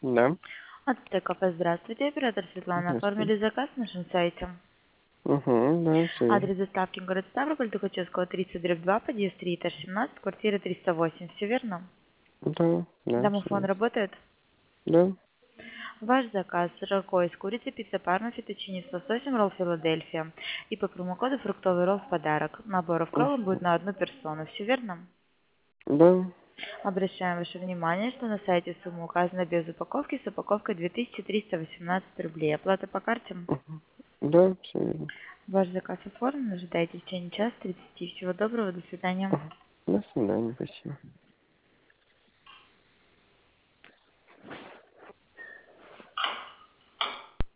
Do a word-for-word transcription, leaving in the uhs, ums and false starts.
Да. От ТКП здравствуйте, оператор Светлана. Здравствуйте. Оформили заказ на нашем сайте. Угу, да, всё верно. Адрес доставки город Ставрополь, Тухачевского, тридцать, дробь два, подъезд три, этаж семнадцать, квартира триста восемь. Все верно? Да, да, всё Домофон верно. работает? Да. Ваш заказ рагу из курицы, пицца парма, феттучини с лососем, ролл Филадельфия. И по промокоду фруктовый ролл в подарок. Набор в колу будет Мгм. на одну персону. Все верно? Да. Обращаем ваше внимание, что на сайте сумма указана без упаковки, с упаковкой две тысячи триста восемнадцать рублей. Оплата по карте? Мгм. Да, всё верно. Ваш заказ оформлен. Ожидайте в течение часа тридцати. Всего доброго. До свидания. Мгм. До свидания. Спасибо.